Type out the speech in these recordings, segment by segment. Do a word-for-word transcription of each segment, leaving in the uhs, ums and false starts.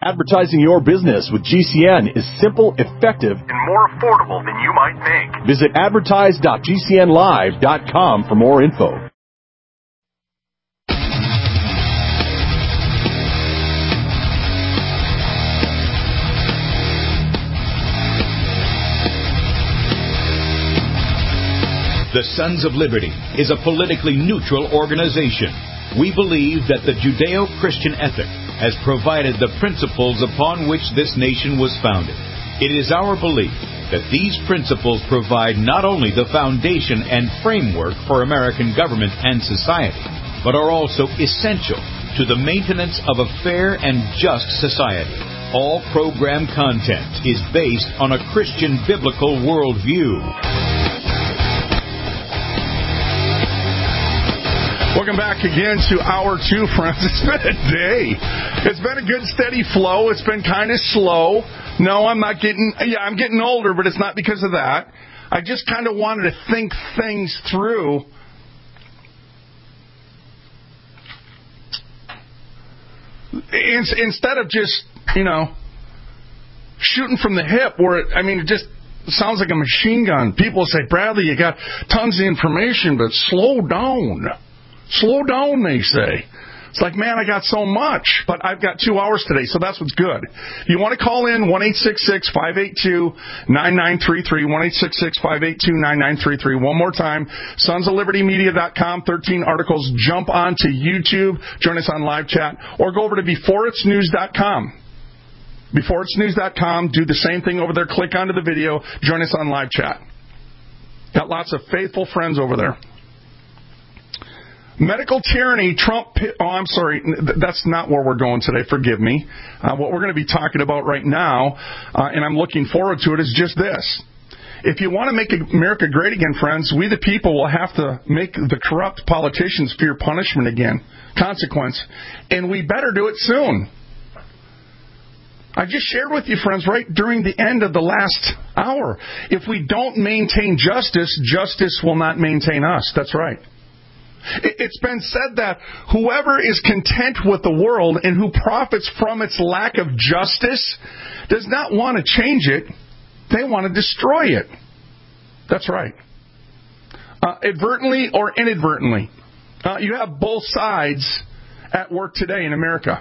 Advertising your business with G C N is simple, effective, and more affordable than you might think. Visit advertise dot g c n live dot com for more info. The Sons of Liberty is a politically neutral organization. We believe that the Judeo-Christian ethic has provided the principles upon which this nation was founded. It is our belief that these principles provide not only the foundation and framework for American government and society, but are also essential to the maintenance of a fair and just society. All program content is based on a Christian biblical worldview. Welcome back again to Hour two, friends. It's been a day. It's been a good, steady flow. It's been kind of slow. No, I'm not getting, yeah, I'm getting older, but it's not because of that. I just kind of wanted to think things through. Instead of just, you know, shooting from the hip, where, it, I mean, it just sounds like a machine gun. People say, Bradley, you got tons of information, but slow down. Slow down, they say. It's like, man, I got so much, but I've got two hours today, so that's what's good. If you want to call in, one eight six six, five eight two, nine nine three three, one eight six six, five eight two, nine nine three three. One more time, sons of liberty media dot com, thirteen articles. Jump on to YouTube, join us on live chat, or go over to before it's news dot com. before it's news dot com, do the same thing over there, click onto the video, join us on live chat. Got lots of faithful friends over there. Medical tyranny, Trump, oh, I'm sorry, that's not where we're going today, forgive me. Uh, what we're going to be talking about right now, uh, and I'm looking forward to it, is just this. If you want to make America great again, friends, we the people will have to make the corrupt politicians fear punishment again, consequence, and we better do it soon. I just shared with you, friends, right during the end of the last hour. If we don't maintain justice, justice will not maintain us. That's right. It's been said that whoever is content with the world and who profits from its lack of justice does not want to change it. They want to destroy it. That's right. Uh, advertently or inadvertently. Uh, you have both sides at work today in America.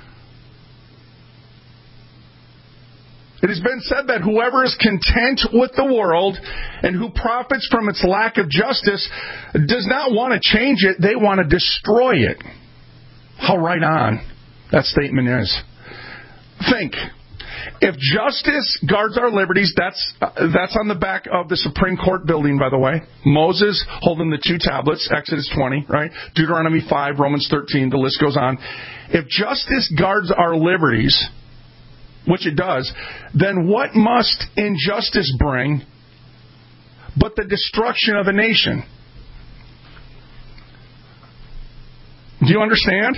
It has been said that whoever is content with the world and who profits from its lack of justice does not want to change it. They want to destroy it. How right on that statement is. Think. If justice guards our liberties, that's uh, that's on the back of the Supreme Court building, by the way. Moses holding the two tablets, Exodus twenty, right? Deuteronomy five, Romans thirteen, the list goes on. If justice guards our liberties, which it does, then what must injustice bring but the destruction of a nation? Do you understand?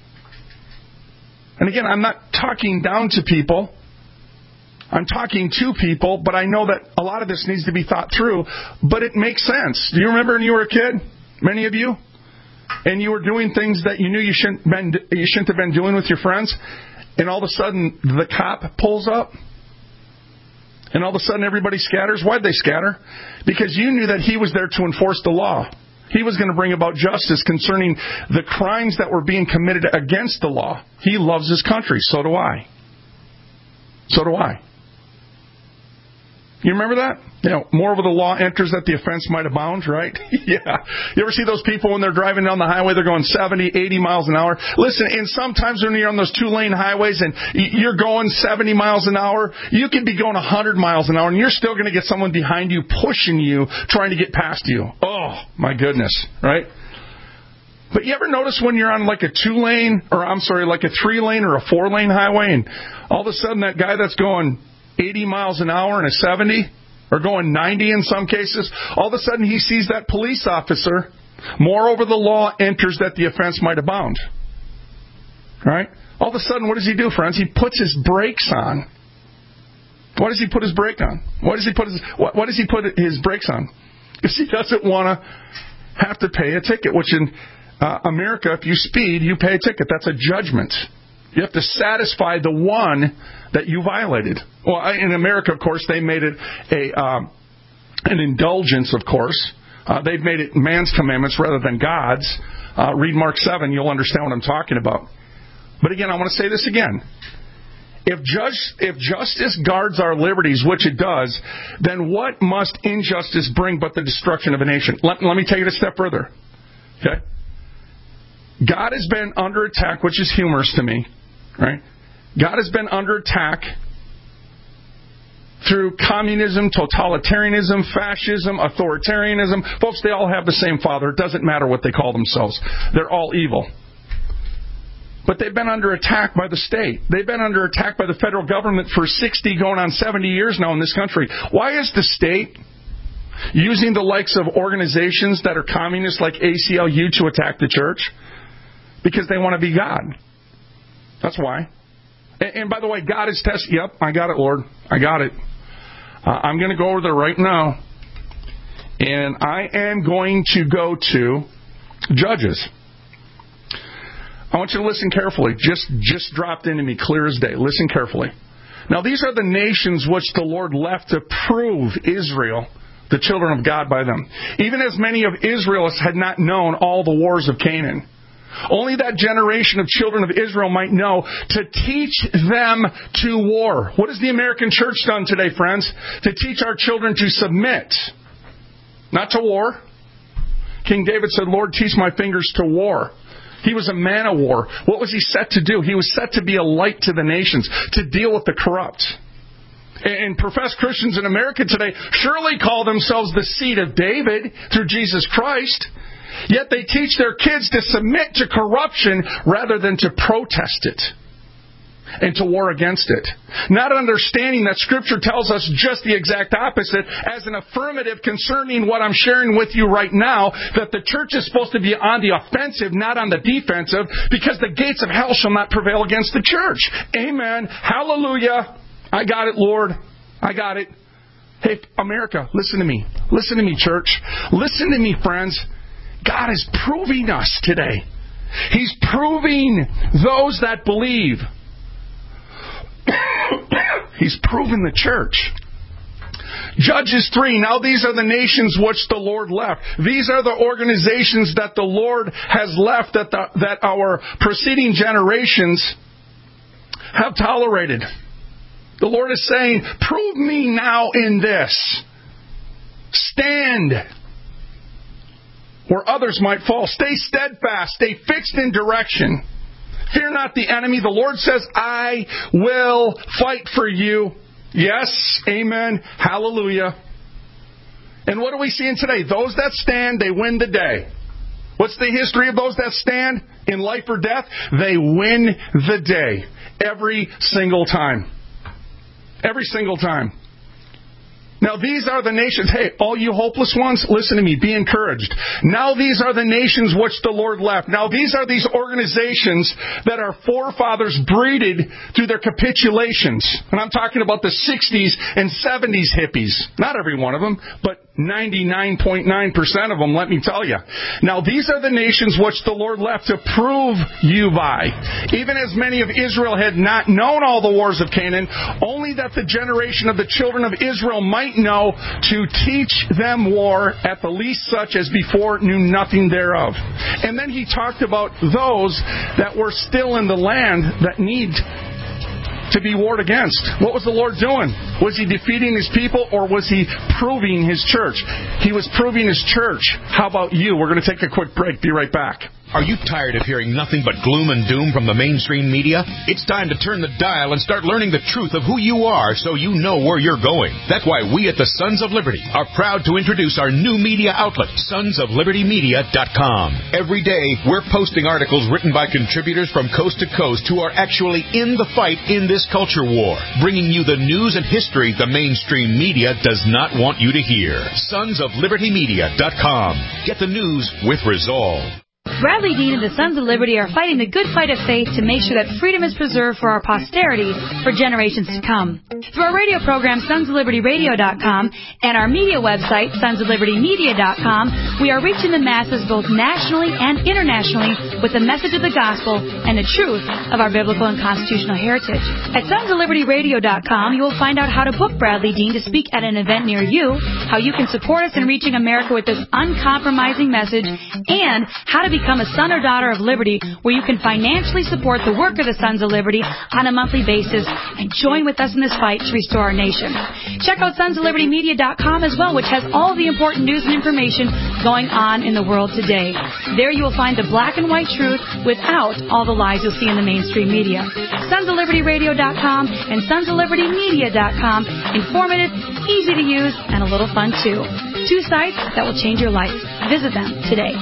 And again, I'm not talking down to people. I'm talking to people, but I know that a lot of this needs to be thought through, but it makes sense. Do you remember when you were a kid? Many of you? And you were doing things that you knew you shouldn't, been, you shouldn't have been doing with your friends? And all of a sudden, the cop pulls up. And all of a sudden, everybody scatters. Why'd they scatter? Because you knew that he was there to enforce the law. He was going to bring about justice concerning the crimes that were being committed against the law. He loves his country. So do I. So do I. You remember that? You know, moreover the law enters that the offense might abound, right? Yeah. You ever see those people when they're driving down the highway, they're going seventy, eighty miles an hour? Listen, and sometimes when you're on those two-lane highways and you're going seventy miles an hour, you could be going one hundred miles an hour, and you're still going to get someone behind you pushing you, trying to get past you. Oh, my goodness, right? But you ever notice when you're on like a two-lane, or I'm sorry, like a three-lane or a four-lane highway, and all of a sudden that guy that's going eighty miles an hour in a seventy, or going ninety in some cases, all of a sudden he sees that police officer. Moreover, the law enters that the offense might abound. Right? All of a sudden, what does he do, friends? He puts his brakes on. Why does he put his brake on? Why does he put his Why, why does he put his brakes on? Because he doesn't want to have to pay a ticket. Which in uh, America, if you speed, you pay a ticket. That's a judgment. You have to satisfy the one that you violated. Well, in America, of course, they made it a um, an indulgence, of course. Uh, they've made it man's commandments rather than God's. Uh, read Mark seven, you'll understand what I'm talking about. But again, I want to say this again. If, just, if justice guards our liberties, which it does, then what must injustice bring but the destruction of a nation? Let, let me take it a step further. Okay? God has been under attack, which is humorous to me. Right? God has been under attack through communism, totalitarianism, fascism, authoritarianism. Folks, they all have the same father. It doesn't matter what they call themselves. They're all evil. But they've been under attack by the state. They've been under attack by the federal government for sixty, going on seventy years now in this country. Why is the state using the likes of organizations that are communist like A C L U to attack the church? Because they want to be God. That's why. And, and by the way, God is testing. Yep, I got it, Lord. I got it. Uh, I'm going to go over there right now. And I am going to go to Judges. I want you to listen carefully. Just, just dropped into me clear as day. Listen carefully. Now, these are the nations which the Lord left to prove Israel, the children of God, by them. Even as many of Israelites had not known all the wars of Canaan. Only that generation of children of Israel might know to teach them to war. What has the American church done today, friends? To teach our children to submit, not to war. King David said, Lord, teach my fingers to war. He was a man of war. What was he set to do? He was set to be a light to the nations, to deal with the corrupt. And professed Christians in America today surely call themselves the seed of David through Jesus Christ. Yet they teach their kids to submit to corruption rather than to protest it and to war against it. Not understanding that Scripture tells us just the exact opposite as an affirmative concerning what I'm sharing with you right now, that the church is supposed to be on the offensive, not on the defensive, because the gates of hell shall not prevail against the church. Amen. Hallelujah. I got it, Lord. I got it. Hey, America, listen to me. Listen to me, church. Listen to me, friends. God is proving us today. He's proving those that believe. He's proven the church. Judges three. Now these are the nations which the Lord left. These are the organizations that the Lord has left that, the, that our preceding generations have tolerated. The Lord is saying, prove me now in this. Stand where others might fall. Stay steadfast. Stay fixed in direction. Fear not the enemy. The Lord says, I will fight for you. Yes, amen, hallelujah. And what are we seeing today? Those that stand, they win the day. What's the history of those that stand in life or death? They win the day. Every single time. Every single time. Now these are the nations. Hey, all you hopeless ones, listen to me. Be encouraged. Now these are the nations which the Lord left. Now these are these organizations that our forefathers breeded through their capitulations. And I'm talking about the sixties and seventies hippies. Not every one of them, but ninety-nine point nine percent of them, let me tell you. Now these are the nations which the Lord left to prove you by. Even as many of Israel had not known all the wars of Canaan, only that the generation of the children of Israel might know to teach them war, at the least such as before knew nothing thereof. And then he talked about those that were still in the land that need to be warred against. What was the Lord doing? Was He defeating His people, or was He proving His church? He was proving His church. How about you? We're going to take a quick break. Be right back. Are you tired of hearing nothing but gloom and doom from the mainstream media? It's time to turn the dial and start learning the truth of who you are so you know where you're going. That's why we at the Sons of Liberty are proud to introduce our new media outlet, sons of liberty media dot com. Every day, we're posting articles written by contributors from coast to coast who are actually in the fight in this culture war, bringing you the news and history the mainstream media does not want you to hear. sons of liberty media dot com. Get the news with resolve. Bradley Dean and the Sons of Liberty are fighting the good fight of faith to make sure that freedom is preserved for our posterity for generations to come. Through our radio program, sons of liberty radio dot com, and our media website, sons of liberty media dot com, we are reaching the masses both nationally and internationally with the message of the gospel and the truth of our biblical and constitutional heritage. At sons of liberty radio dot com, you will find out how to book Bradley Dean to speak at an event near you, how you can support us in reaching America with this uncompromising message, and how to become a son or daughter of liberty, where you can financially support the work of the Sons of Liberty on a monthly basis and join with us in this fight to restore our nation. Check out sons of liberty media dot com as well, which has all the important news and information going on in the world today. There you will find the black and white truth without all the lies you'll see in the mainstream media. sons of liberty radio dot com and sons of liberty media dot com. Informative, easy to use, and a little fun too. Two sites that will change your life. Visit them today.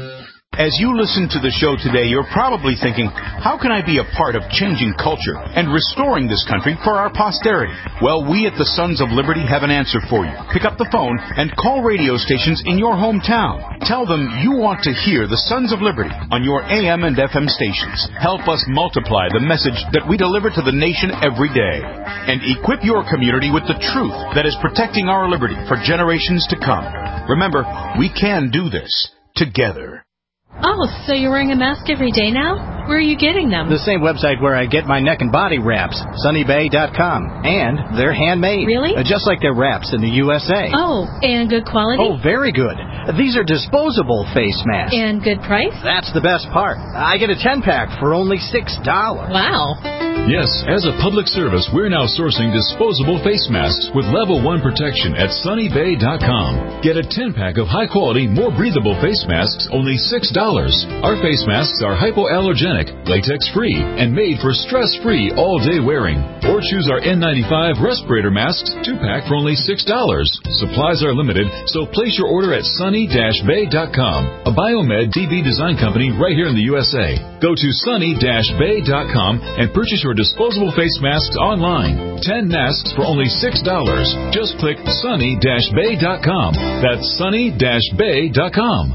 As you listen to the show today, you're probably thinking, how can I be a part of changing culture and restoring this country for our posterity? Well, we at the Sons of Liberty have an answer for you. Pick up the phone and call radio stations in your hometown. Tell them you want to hear the Sons of Liberty on your A M and F M stations. Help us multiply the message that we deliver to the nation every day. And equip your community with the truth that is protecting our liberty for generations to come. Remember, we can do this together. Oh, so you're wearing a mask every day now? Where are you getting them? The same website where I get my neck and body wraps, sunny bay dot com. And they're handmade. Really? Uh, just like their wraps in the U S A. Oh, and good quality? Oh, very good. These are disposable face masks. And good price? That's the best part. I get a ten-pack for only six dollars. Wow. Yes, as a public service, we're now sourcing disposable face masks with level one protection at sunny bay dot com. Get a ten-pack of high-quality, more breathable face masks, only six dollars. Our face masks are hypoallergenic, latex-free, and made for stress-free all-day wearing. Or choose our N ninety-five respirator masks, two-pack for only six dollars. Supplies are limited, so place your order at sunny bay dot com, a Biomed T V design company right here in the U S A. Go to sunny bay dot com and purchase your disposable face masks online. Ten masks for only six dollars. Just click sunny bay dot com. That's sunny bay dot com.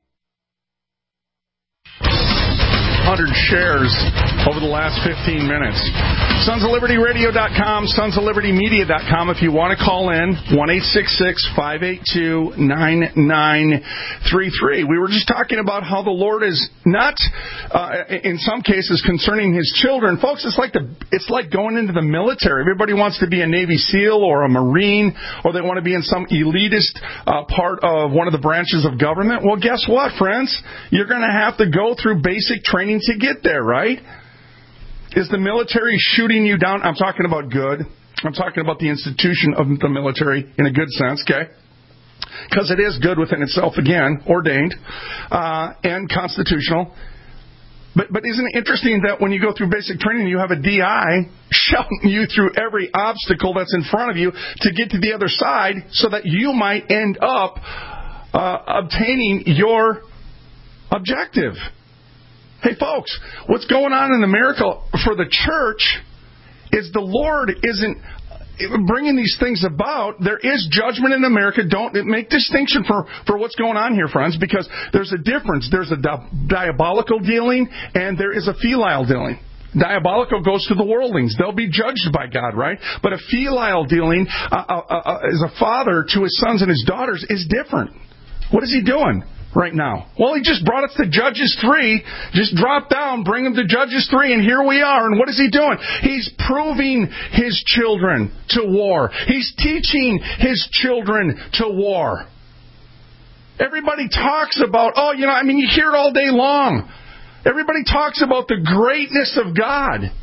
one hundred shares over the last fifteen minutes. sons of liberty radio dot com, sons of liberty media dot com. If you want to call in, one eight six six, five eight two, nine nine three three. We were just talking about how the Lord is not, uh, in some cases, concerning His children. Folks, it's like the it's like going into the military. Everybody wants to be a Navy SEAL or a Marine, or they want to be in some elitist uh, part of one of the branches of government. Well, guess what, friends? You're going to have to go through basic training to get there, right? Is the military shooting you down? I'm talking about good. I'm talking about the institution of the military in a good sense, okay? Because it is good within itself, again, ordained uh, and constitutional. But but isn't it interesting that when you go through basic training, you have a D I shouting you through every obstacle that's in front of you to get to the other side so that you might end up uh, obtaining your objective. Hey, folks, what's going on in America for the church is the Lord isn't bringing these things about. There is judgment in America. Don't make distinction for, for what's going on here, friends, because there's a difference. There's a di- diabolical dealing and there is a filial dealing. Diabolical goes to the worldlings. They'll be judged by God, right? But a filial dealing uh, uh, uh, as a father to his sons and his daughters is different. What is he doing right now? Well, he just brought us to Judges three. Just drop down, bring them to Judges three, and here we are. And what is he doing? He's proving his children to war. He's teaching his children to war. Everybody talks about, oh, you know, I mean, you hear it all day long. Everybody talks about the greatness of God.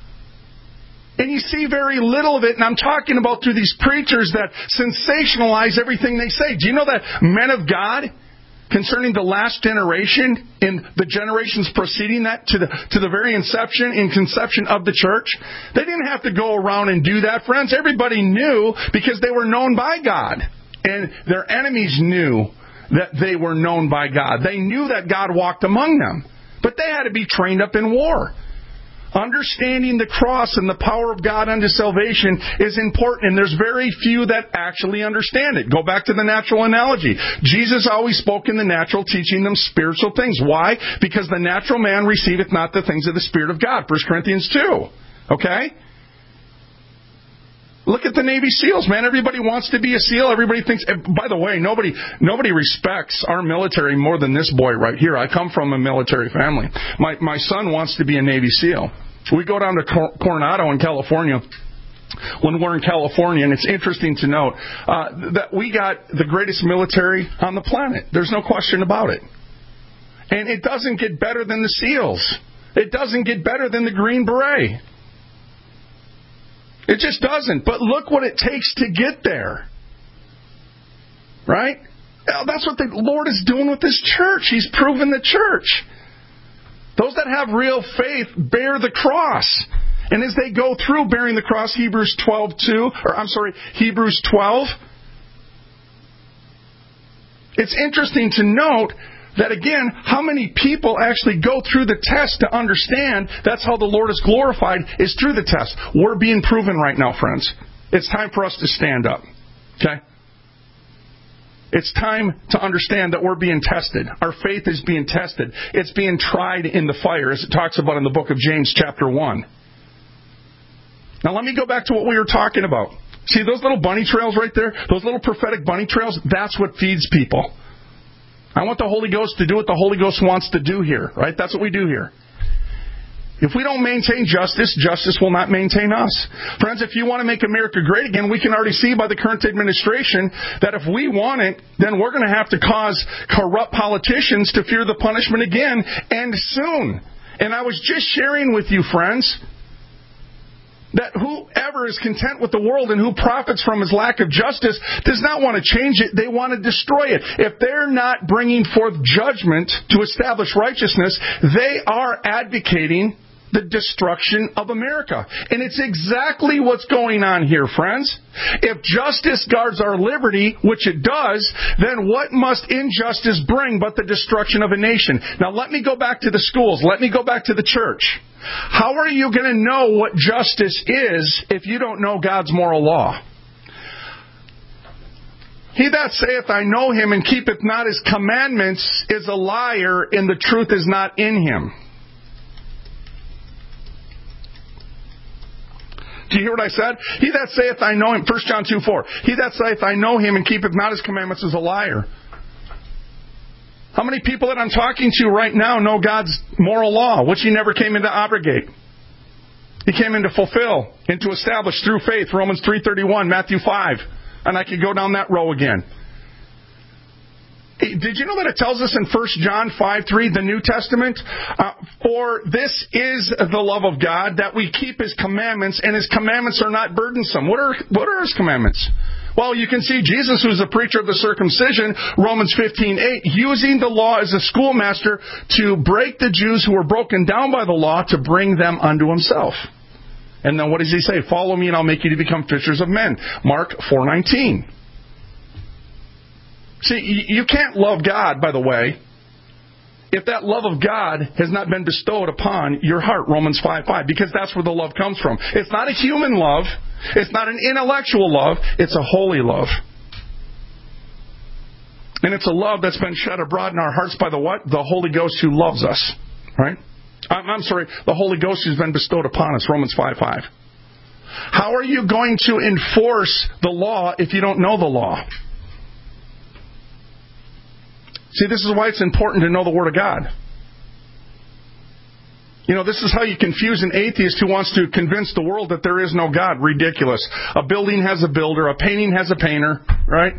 And you see very little of it, and I'm talking about through these preachers that sensationalize everything they say. Do you know that men of God, concerning the last generation and the generations preceding that to the to the very inception and conception of the church, they didn't have to go around and do that, friends. Everybody knew because they were known by God. And their enemies knew that they were known by God. They knew that God walked among them. But they had to be trained up in war. Understanding the cross and the power of God unto salvation is important, and there's very few that actually understand it. Go back to the natural analogy. Jesus always spoke in the natural, teaching them spiritual things. Why? Because the natural man receiveth not the things of the Spirit of God. First Corinthians two. Okay? Look at the Navy SEALs, man. Everybody wants to be a SEAL. Everybody thinks, by the way, nobody nobody respects our military more than this boy right here. I come from a military family. My my son wants to be a Navy SEAL. We go down to Coronado in California when we're in California, and it's interesting to note uh, that we got the greatest military on the planet. There's no question about it. And it doesn't get better than the SEALs. It doesn't get better than the Green Beret. It just doesn't. But look what it takes to get there. Right? That's what the Lord is doing with this church. He's proven the church. Those that have real faith bear the cross. And as they go through bearing the cross, Hebrews twelve two, or I'm sorry, Hebrews twelve, it's interesting to note that, again, how many people actually go through the test to understand that's how the Lord is glorified, is through the test. We're being proven right now, friends. It's time for us to stand up. Okay? It's time to understand that we're being tested. Our faith is being tested. It's being tried in the fire, as it talks about in the book of James chapter one. Now let me go back to what we were talking about. See those little bunny trails right there? Those little prophetic bunny trails? That's what feeds people. I want the Holy Ghost to do what the Holy Ghost wants to do here, right? That's what we do here. If we don't maintain justice, justice will not maintain us. Friends, if you want to make America great again, we can already see by the current administration that if we want it, then we're going to have to cause corrupt politicians to fear the punishment again, and soon. And I was just sharing with you, friends, that whoever is content with the world and who profits from his lack of justice does not want to change it. They want to destroy it. If they're not bringing forth judgment to establish righteousness, they are advocating the destruction of America. And it's exactly what's going on here, friends. If justice guards our liberty, which it does, then what must injustice bring but the destruction of a nation? Now let me go back to the schools. Let me go back to the church. How are you going to know what justice is if you don't know God's moral law? He that saith, I know him, and keepeth not his commandments, is a liar, and the truth is not in him. Do you hear what I said? He that saith, I know him, First John two four. He that saith, I know him, and keepeth not his commandments, is a liar. How many people that I'm talking to right now know God's moral law, which he never came in to abrogate? He came in to fulfill and to establish through faith. Romans three thirty-one, Matthew five. And I could go down that row again. Did you know that it tells us in First John five three, the New Testament, uh, for this is the love of God, that we keep his commandments, and his commandments are not burdensome. What are, what are his commandments? Well, you can see Jesus, who's a preacher of the circumcision, Romans fifteen eight, using the law as a schoolmaster to break the Jews who were broken down by the law to bring them unto himself. And then what does he say? Follow me and I'll make you to become fishers of men. Mark four nineteen. See, you can't love God, by the way, if that love of God has not been bestowed upon your heart, Romans five five, because that's where the love comes from. It's not a human love. It's not an intellectual love. It's a holy love. And it's a love that's been shed abroad in our hearts by the what? The Holy Ghost who loves us. Right? I'm, I'm sorry, the Holy Ghost who's been bestowed upon us, Romans five five. How are you going to enforce the law if you don't know the law? See, this is why it's important to know the Word of God. You know, this is how you confuse an atheist who wants to convince the world that there is no God. Ridiculous. A building has a builder. A painting has a painter. Right?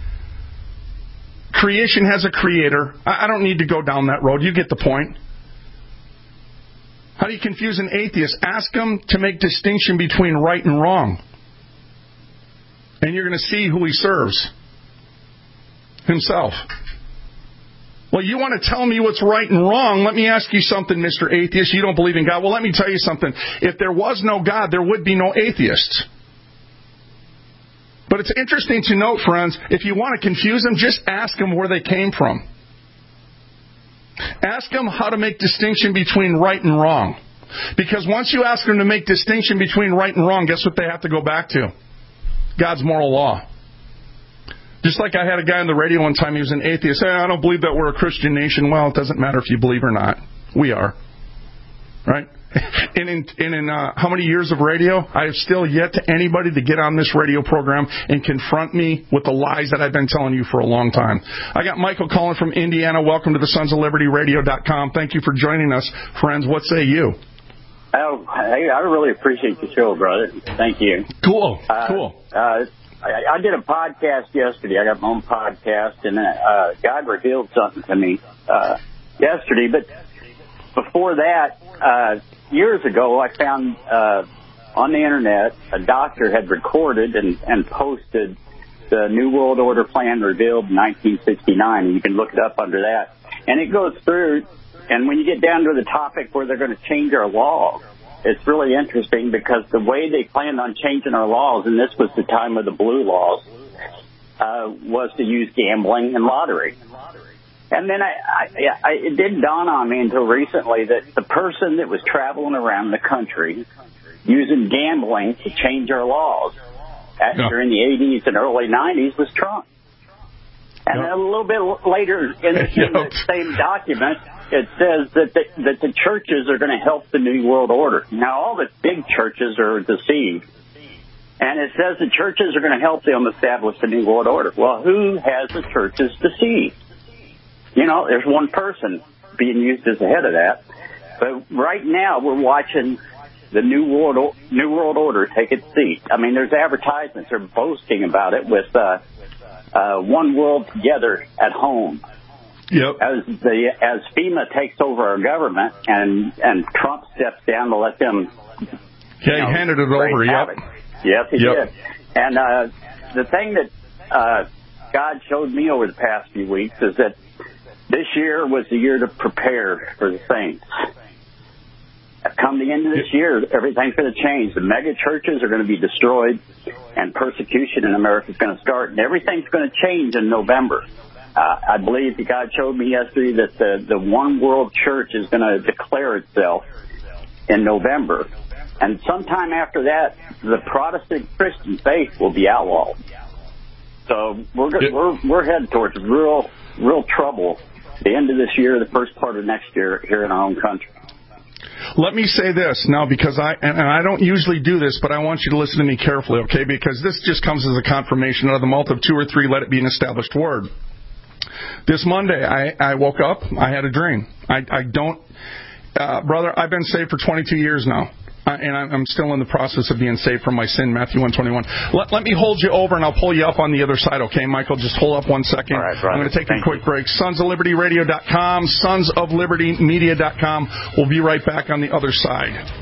Creation has a creator. I don't need to go down that road. You get the point. How do you confuse an atheist? Ask him to make distinction between right and wrong. And you're going to see who he serves. Himself. Well, you want to tell me what's right and wrong? Let me ask you something, Mister Atheist. You don't believe in God. Well, let me tell you something. If there was no God, there would be no atheists. But it's interesting to note, friends, if you want to confuse them, just ask them where they came from. Ask them how to make distinction between right and wrong. Because once you ask them to make distinction between right and wrong, guess what they have to go back to? God's moral law. Just like I had a guy on the radio one time, he was an atheist. Hey, I don't believe that we're a Christian nation. Well, it doesn't matter if you believe or not. We are. Right? And in, and in uh, how many years of radio, I have still yet to anybody to get on this radio program and confront me with the lies that I've been telling you for a long time. I got Michael calling from Indiana. Welcome to the Sons of Liberty Radio dot com. Thank you for joining us, friends. What say you? Oh, hey, I really appreciate the show, brother. Thank you. Cool, uh, cool. Uh, I, I did a podcast yesterday. I got my own podcast, and uh, God revealed something to me uh, yesterday. But before that, uh, years ago, I found uh, on the Internet a doctor had recorded and, and posted the New World Order Plan revealed in nineteen sixty-nine, and you can look it up under that. And it goes through, and when you get down to the topic where they're going to change our laws, it's really interesting because the way they planned on changing our laws, and this was the time of the blue laws, uh, was to use gambling and lottery. And then I, I, I, it didn't dawn on me until recently that the person that was traveling around the country using gambling to change our laws at, yeah. during the eighties and early nineties was Trump. And yep. then a little bit later in the, in the same document, it says that the, that the churches are going to help the New World Order. Now, all the big churches are deceived. And it says the churches are going to help them establish the New World Order. Well, who has the churches deceived? You know, there's one person being used as the head of that. But right now we're watching the New World New World Order take its seat. I mean, there's advertisements. They're boasting about it with uh, uh, one world together at home. Yep. As the as FEMA takes over our government and and Trump steps down to let them. Yeah, you know, he handed it over. Yep. Yes, he yep. did. And uh, the thing that uh, God showed me over the past few weeks is that this year was the year to prepare for the saints. Come the end of this year, everything's going to change. The mega churches are going to be destroyed, and persecution in America is going to start, and everything's going to change in November. Uh, I believe that God showed me yesterday that the, the one world church is going to declare itself in November. And sometime after that, the Protestant Christian faith will be outlawed. So we're go- we're we're headed towards real real trouble the end of this year, the first part of next year here in our own country. Let me say this now, because I and I don't usually do this, but I want you to listen to me carefully, okay? Because this just comes as a confirmation out of the mouth of two or three. Let it be an established word. This Monday, I, I woke up. I had a dream. I, I don't, uh, brother. I've been saved for twenty-two years now. Uh, and I'm still in the process of being saved from my sin, Matthew one twenty-one. Let, let me hold you over, and I'll pull you up on the other side, okay, Michael? Just hold up one second. All right, brother. I'm going to take Thank a quick you. break. Sons of Liberty Radio dot com, Sons of Liberty Media dot com. We'll be right back on the other side.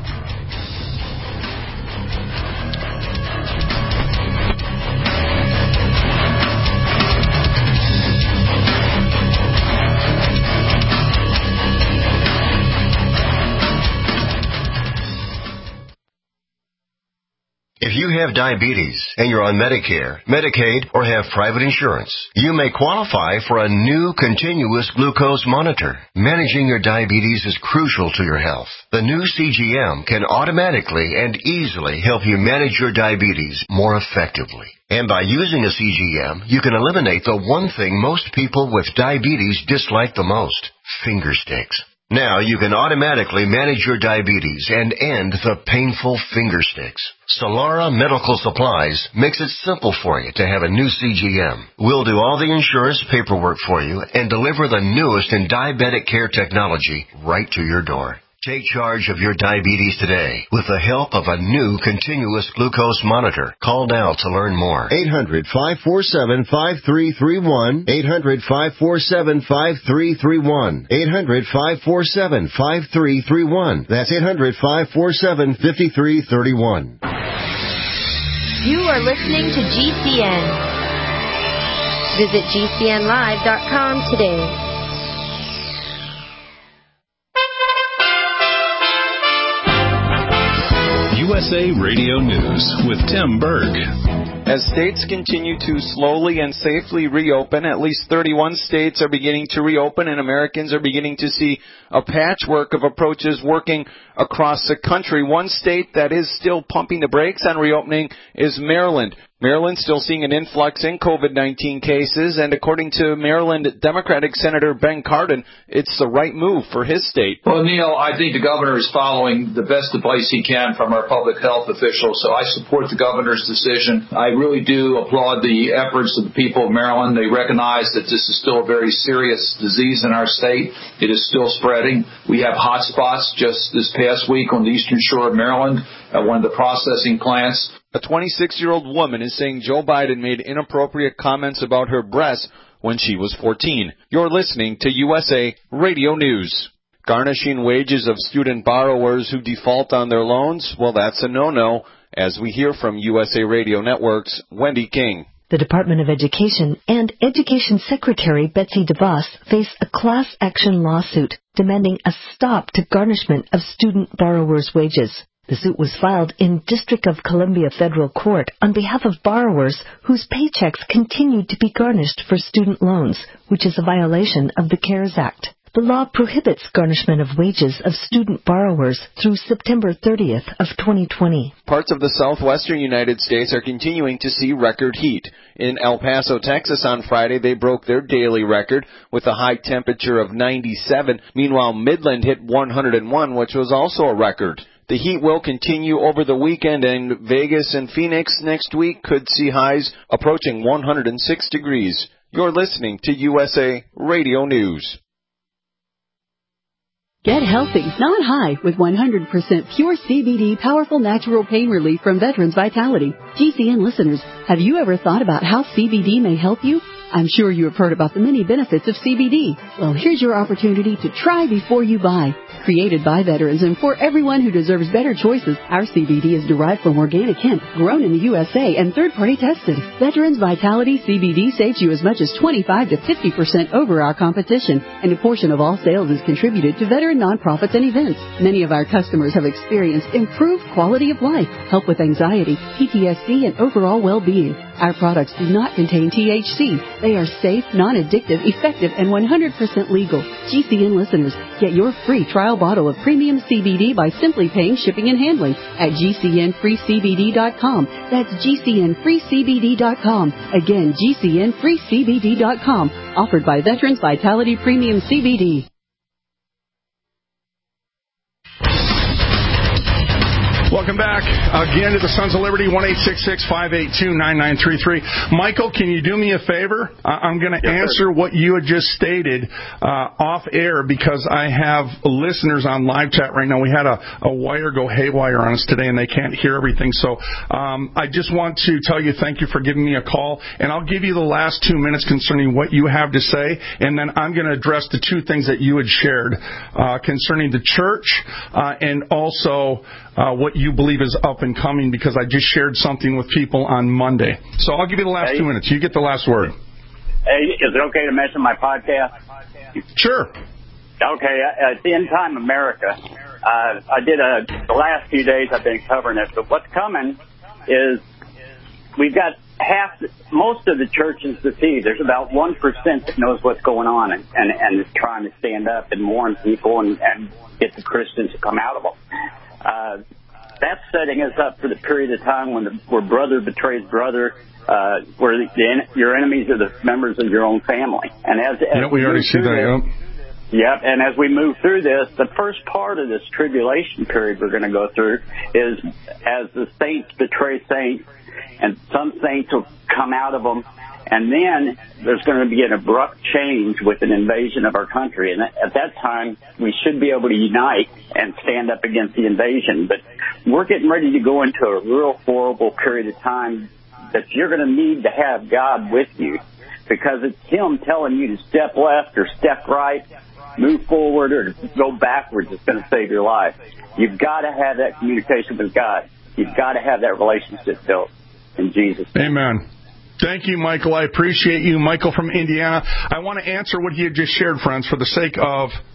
If you have diabetes and you're on Medicare, Medicaid, or have private insurance, you may qualify for a new continuous glucose monitor. Managing your diabetes is crucial to your health. The new C G M can automatically and easily help you manage your diabetes more effectively. And by using a C G M, you can eliminate the one thing most people with diabetes dislike the most, finger sticks. Now you can automatically manage your diabetes and end the painful finger sticks. Solara Medical Supplies makes it simple for you to have a new C G M. We'll do all the insurance paperwork for you and deliver the newest in diabetic care technology right to your door. Take charge of your diabetes today with the help of a new continuous glucose monitor. Call now to learn more. eight hundred, five four seven, five three three one. eight hundred, five four seven, five three three one. eight hundred, five four seven, five three three one. That's eight hundred, five four seven, five three three one. You are listening to G C N. Visit G C N live dot com today. U S A Radio News with Tim Berg. As states continue to slowly and safely reopen, at least thirty-one states are beginning to reopen, and Americans are beginning to see a patchwork of approaches working across the country. One state that is still pumping the brakes on reopening is Maryland. Maryland's still seeing an influx in COVID nineteen cases, and according to Maryland Democratic Senator Ben Cardin, it's the right move for his state. Well, Neil, I think the governor is following the best advice he can from our public health officials, so I support the governor's decision. I really do applaud the efforts of the people of Maryland. They recognize that this is still a very serious disease in our state. It is still spreading. We have hot spots just this past week on the eastern shore of Maryland at one of the processing plants. A twenty-six-year-old woman is saying Joe Biden made inappropriate comments about her breasts when she was fourteen. You're listening to U S A Radio News. Garnishing wages of student borrowers who default on their loans? Well, that's a no-no, as we hear from U S A Radio Network's Wendy King. The Department of Education and Education Secretary Betsy DeVos face a class action lawsuit demanding a stop to garnishment of student borrowers' wages. The suit was filed in District of Columbia Federal Court on behalf of borrowers whose paychecks continued to be garnished for student loans, which is a violation of the CARES Act. The law prohibits garnishment of wages of student borrowers through September thirtieth of twenty twenty. Parts of the southwestern United States are continuing to see record heat. In El Paso, Texas on Friday, they broke their daily record with a high temperature of ninety-seven. Meanwhile, Midland hit one hundred one, which was also a record. The heat will continue over the weekend, and Vegas and Phoenix next week could see highs approaching one hundred six degrees. You're listening to U S A Radio News. Get healthy, not high, with one hundred percent pure C B D powerful natural pain relief from Veterans Vitality. G C N listeners, have you ever thought about how C B D may help you? I'm sure you have heard about the many benefits of C B D. Well, here's your opportunity to try before you buy. Created by veterans and for everyone who deserves better choices, our C B D is derived from organic hemp, grown in the U S A and third-party tested. Veterans Vitality C B D saves you as much as twenty-five to fifty percent over our competition, and a portion of all sales is contributed to veteran nonprofits and events. Many of our customers have experienced improved quality of life, help with anxiety, P T S D, and overall well-being. Our products do not contain T H C. They are safe, non-addictive, effective, and one hundred percent legal. G C N listeners, get your free trial bottle of premium C B D by simply paying shipping and handling at G C N free C B D dot com. That's G C N free C B D dot com. Again, G C N free C B D dot com. Offered by Veterans Vitality Premium C B D. Welcome back again to the Sons of Liberty, one eight six six, five eight two, nine nine three three. Michael, can you do me a favor? I'm going to yes, answer sir. what you had just stated uh, off air because I have listeners on live chat right now. We had a, a wire go haywire on us today, and they can't hear everything. So um, I just want to tell you thank you for giving me a call, and I'll give you the last two minutes concerning what you have to say, and then I'm going to address the two things that you had shared uh, concerning the church uh, and also uh, what you believe is up and coming, because I just shared something with people on Monday. So I'll give you the last hey. two minutes. You get the last word. Hey, is it okay to mention my podcast? Sure. Okay, at the End Time America, uh, I did a, the last few days I've been covering it, but what's coming is we've got half, most of the church is deceived. There's about one percent that knows what's going on and, and, and is trying to stand up and warn people and, and get the Christians to come out of them. Uh, that's setting us up for the period of time when the, where brother betrays brother, uh, where the, the, your enemies are the members of your own family. And as, as yeah, we, we already see that, this, yep. Yep, and as we move through this, the first part of this tribulation period we're going to go through is as the saints betray saints, and some saints will come out of them, and then there's going to be an abrupt change with an invasion of our country. And at that time, we should be able to unite and stand up against the invasion. But we're getting ready to go into a real horrible period of time that you're going to need to have God with you, because it's Him telling you to step left or step right, move forward or go backwards. It's going to save your life. You've got to have that communication with God. You've got to have that relationship built in Jesus' name. Amen. Thank you, Michael. I appreciate you. Michael from Indiana. I want to answer what he had just shared, friends, for the sake of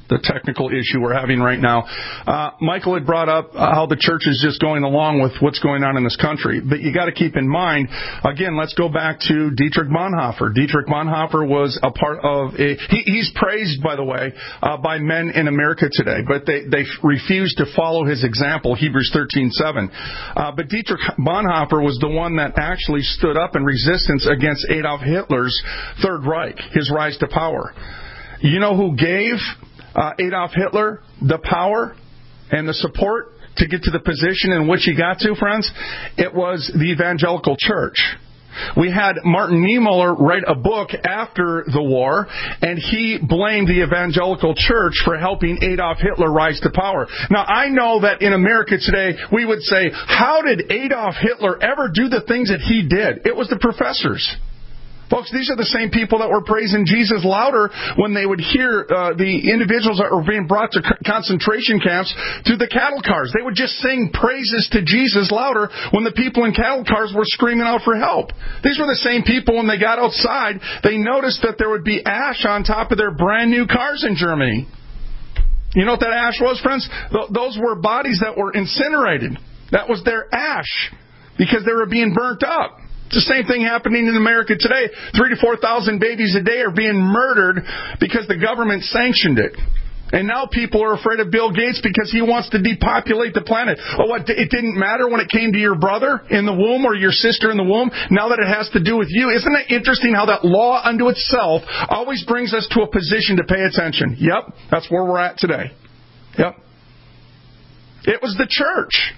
the technical issue we're having right now. Uh, Michael had brought up how the church is just going along with what's going on in this country. But you got to keep in mind, again, let's go back to Dietrich Bonhoeffer. Dietrich Bonhoeffer was a part of a, he, he's praised, by the way, uh, by men in America today, but they, they refused to follow his example, Hebrews thirteen seven. Uh, but Dietrich Bonhoeffer was the one that actually stood up in resistance against Adolf Hitler's Third Reich, his rise to power. You know who gave Uh, Adolf Hitler the power and the support to get to the position in which he got to, friends? It was the evangelical church. We had Martin Niemöller write a book after the war, and he blamed the evangelical church for helping Adolf Hitler rise to power. Now, I know that in America today, we would say, how did Adolf Hitler ever do the things that he did? It was the professors. Folks, these are the same people that were praising Jesus louder when they would hear uh, the individuals that were being brought to concentration camps through the cattle cars. They would just sing praises to Jesus louder when the people in cattle cars were screaming out for help. These were the same people when they got outside, they noticed that there would be ash on top of their brand new cars in Germany. You know what that ash was, friends? Th- those were bodies that were incinerated. That was their ash because they were being burnt up. It's the same thing happening in America today. Three to four thousand babies a day are being murdered because the government sanctioned it. And now people are afraid of Bill Gates because he wants to depopulate the planet. Oh, what? It didn't matter when it came to your brother in the womb or your sister in the womb. Now that it has to do with you. Isn't it interesting how that law unto itself always brings us to a position to pay attention? Yep, that's where we're at today. Yep. It was the church.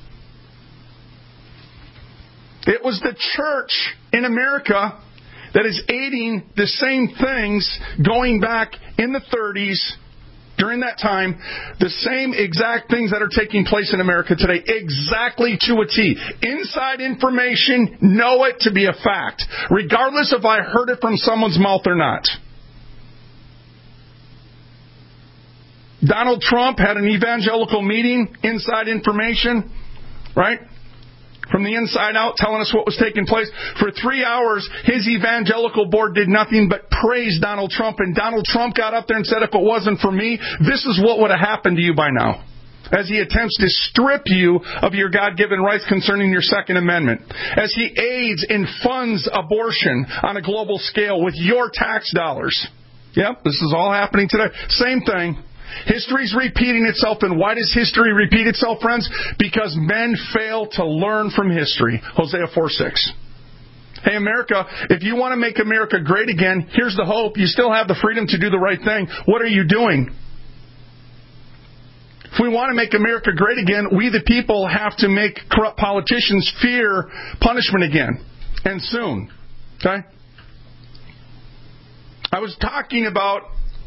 It was the church in America that is aiding the same things going back in the thirties, during that time, the same exact things that are taking place in America today, exactly to a T. Inside information, know it to be a fact, regardless if I heard it from someone's mouth or not. Donald Trump had an evangelical meeting, inside information, right? From the inside out, telling us what was taking place. For three hours, his evangelical board did nothing but praise Donald Trump. And Donald Trump got up there and said, if it wasn't for me, this is what would have happened to you by now. As he attempts to strip you of your God-given rights concerning your Second Amendment. As he aids and funds abortion on a global scale with your tax dollars. Yep, this is all happening today. Same thing. History's repeating itself, and why does history repeat itself, friends? Because men fail to learn from history. Hosea four six. Hey, America, if you want to make America great again, here's the hope. You still have the freedom to do the right thing. What are you doing? If we want to make America great again, we the people have to make corrupt politicians fear punishment again, and soon. Okay? I was talking about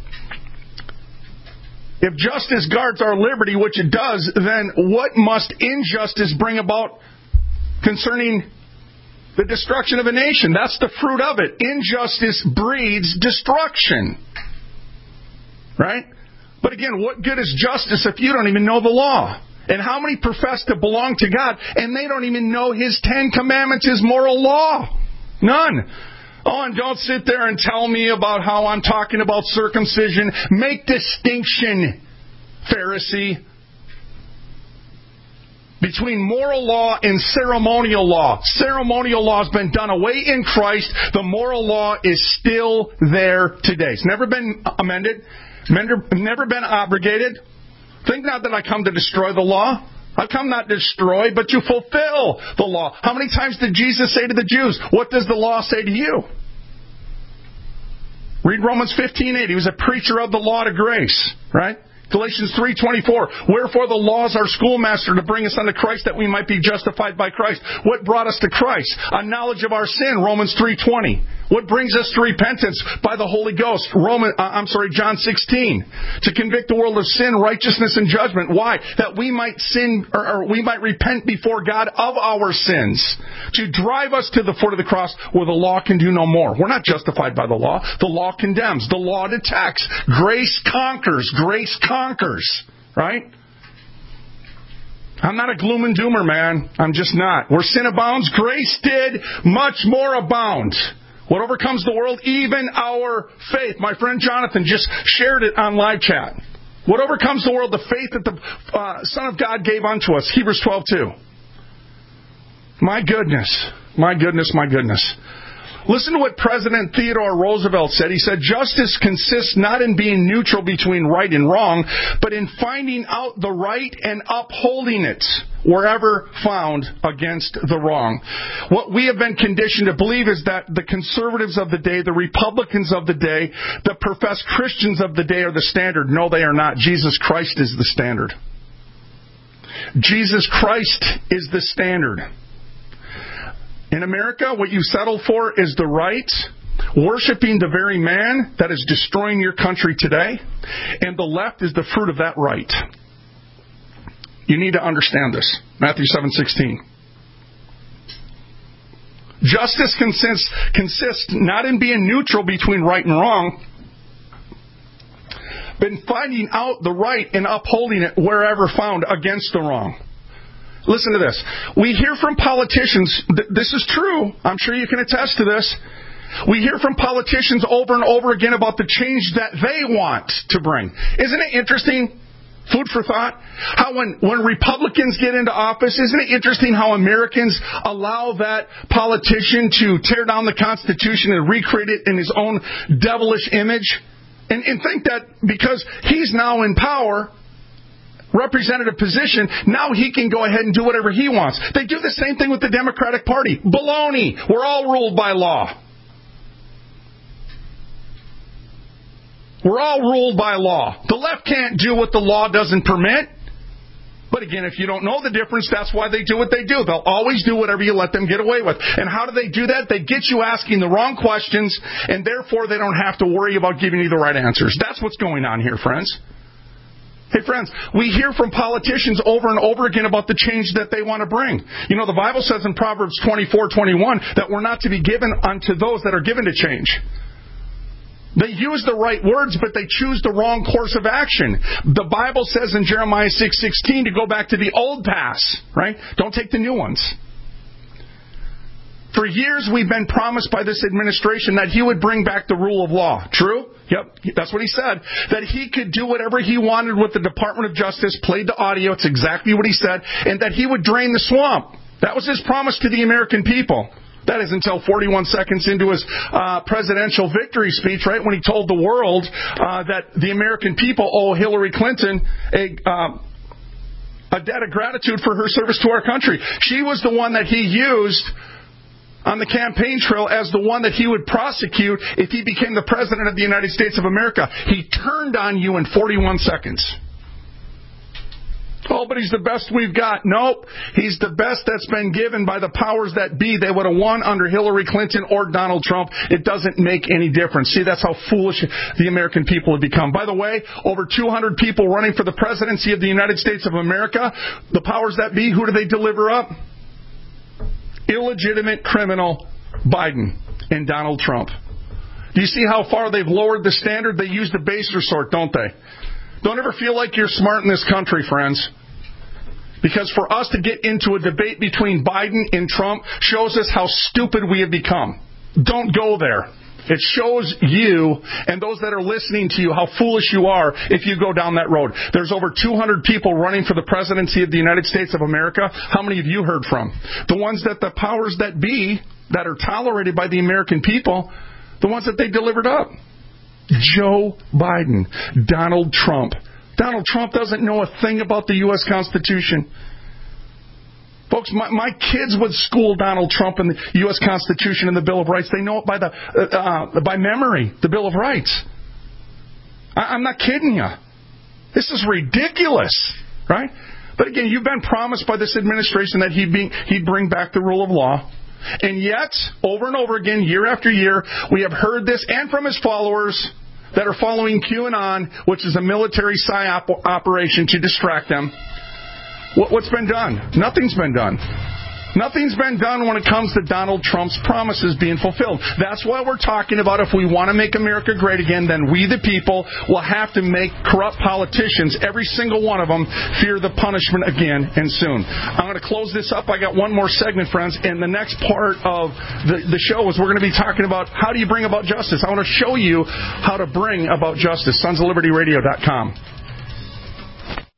if justice guards our liberty, which it does, then what must injustice bring about concerning the destruction of a nation? That's the fruit of it. Injustice breeds destruction. Right? But again, what good is justice if you don't even know the law? And how many profess to belong to God and they don't even know His Ten Commandments, His moral law? None. Oh, and don't sit there and tell me about how I'm talking about circumcision. Make distinction, Pharisee, between moral law and ceremonial law. Ceremonial law has been done away in Christ. The moral law is still there today. It's never been amended, never been abrogated. Think not that I come to destroy the law. I come not to destroy, but to fulfill the law. How many times did Jesus say to the Jews, what does the law say to you? Read Romans fifteen eight. He was a preacher of the law to grace, right? Galatians three twenty-four. Wherefore the law is our schoolmaster to bring us unto Christ, that we might be justified by Christ. What brought us to Christ? A knowledge of our sin, Romans three twenty. What brings us to repentance? By the Holy Ghost, Roman, uh, I'm sorry, John sixteen. To convict the world of sin, righteousness, and judgment. Why? That we might sin, or, or we might repent before God of our sins. To drive us to the foot of the cross where the law can do no more. We're not justified by the law. The law condemns. The law detects. Grace conquers. Grace conquers. Right? I'm not a gloom and doomer, man. I'm just not. Where sin abounds, grace did much more abound. What overcomes the world? Even our faith. My friend Jonathan just shared it on live chat. What overcomes the world? The faith that the uh, Son of God gave unto us. Hebrews twelve two. My goodness. My goodness, my goodness. Listen to what President Theodore Roosevelt said. He said, justice consists not in being neutral between right and wrong, but in finding out the right and upholding it wherever found against the wrong. What we have been conditioned to believe is that the conservatives of the day, the Republicans of the day, the professed Christians of the day are the standard. No, they are not. Jesus Christ is the standard. Jesus Christ is the standard. In America, what you settle for is the right, worshiping the very man that is destroying your country today, and the left is the fruit of that right. You need to understand this. Matthew seven sixteen. Justice consists, consists not in being neutral between right and wrong, but in finding out the right and upholding it wherever found against the wrong. Listen to this. We hear from politicians, th- this is true, I'm sure you can attest to this. We hear from politicians over and over again about the change that they want to bring. Isn't it interesting? Food for thought. How when, when Republicans get into office, isn't it interesting how Americans allow that politician to tear down the Constitution and recreate it in his own devilish image? And, and think that because he's now in power, representative position, now he can go ahead and do whatever he wants. They do the same thing with the Democratic Party. Baloney. We're all ruled by law. We're all ruled by law. The left can't do what the law doesn't permit. But again, if you don't know the difference, that's why they do what they do. They'll always do whatever you let them get away with. And how do they do that? They get you asking the wrong questions, and therefore they don't have to worry about giving you the right answers. That's what's going on here, friends. Hey, friends, we hear from politicians over and over again about the change that they want to bring. You know, the Bible says in Proverbs twenty-four twenty-one that we're not to be given unto those that are given to change. They use the right words, but they choose the wrong course of action. The Bible says in Jeremiah six sixteen to go back to the old paths, right? Don't take the new ones. For years, we've been promised by this administration that he would bring back the rule of law. True? Yep, that's what he said. That he could do whatever he wanted with the Department of Justice, played the audio, it's exactly what he said, and that he would drain the swamp. That was his promise to the American people. That is until forty-one seconds into his uh, presidential victory speech, right, when he told the world uh, that the American people owe Hillary Clinton a... Uh, a debt of gratitude for her service to our country. She was the one that he used on the campaign trail as the one that he would prosecute if he became the President of the United States of America. He turned on you in forty-one seconds. Oh, but he's the best we've got. Nope. He's the best that's been given by the powers that be. They would have won under Hillary Clinton or Donald Trump. It doesn't make any difference. See, that's how foolish the American people have become. By the way, over two hundred people running for the presidency of the United States of America. The powers that be, who do they deliver up? Illegitimate criminal Biden and Donald Trump. Do you see how far they've lowered the standard? They use the baser sort, don't they? Don't ever feel like you're smart in this country, friends. Because for us to get into a debate between Biden and Trump shows us how stupid we have become. Don't go there. It shows you and those that are listening to you how foolish you are if you go down that road. There's over two hundred people running for the presidency of the United States of America. How many have you heard from? The ones that the powers that be, that are tolerated by the American people, the ones that they delivered up. Joe Biden, Donald Trump. Donald Trump doesn't know a thing about the U S Constitution. Folks, my, my kids would school Donald Trump and the U S Constitution and the Bill of Rights. They know it by the uh, by memory, the Bill of Rights. I, I'm not kidding you. This is ridiculous, right? But again, you've been promised by this administration that he'd, be, he'd bring back the rule of law. And yet, over and over again, year after year, we have heard this, and from his followers that are following QAnon, which is a military psyop operation to distract them. What's been done? Nothing's been done. Nothing's been done when it comes to Donald Trump's promises being fulfilled. That's why we're talking about if we want to make America great again, then we the people will have to make corrupt politicians, every single one of them, fear the punishment again and soon. I'm going to close this up. I got one more segment, friends, and the next part of the, the show is we're going to be talking about how do you bring about justice. I want to show you how to bring about justice. Sons of Liberty Radio dot com.